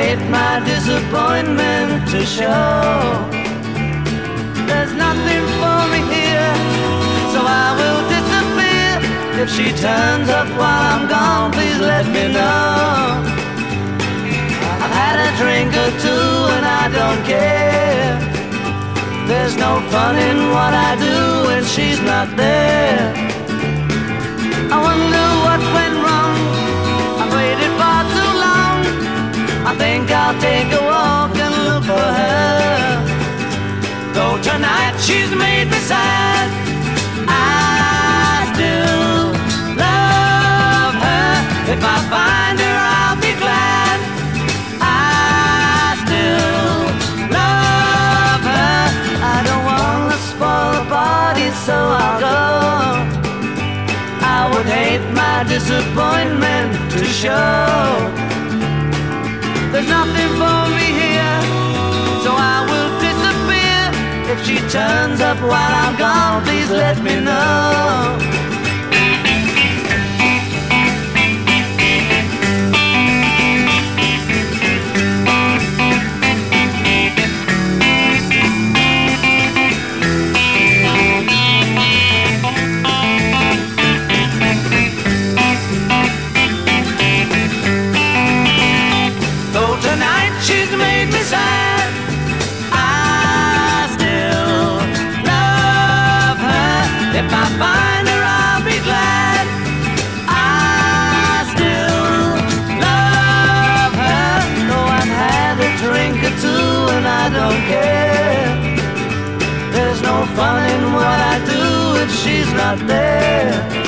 hate my disappointment to show. There's nothing for me here, so I will disappear. If she turns up while I'm gone, please let me know. I've had a drink or two and I don't care. There's no fun in what I do when she's not there. I wonder what went wrong. I've waited far too long. I think I'll take a walk and look for her. Though tonight she's made me sad, I still love her. If I find her, I'll be glad. I still love her. I don't wanna spoil the party, so I'll go. I would hate my disappointment to show. There's nothing for me here, so I will disappear. If she turns up while I'm gone, please let me know. She's made me sad, I still love her. If I find her, I'll be glad. I still love her. Though I've had a drink or two and I don't care. There's no fun in what I do if she's not there.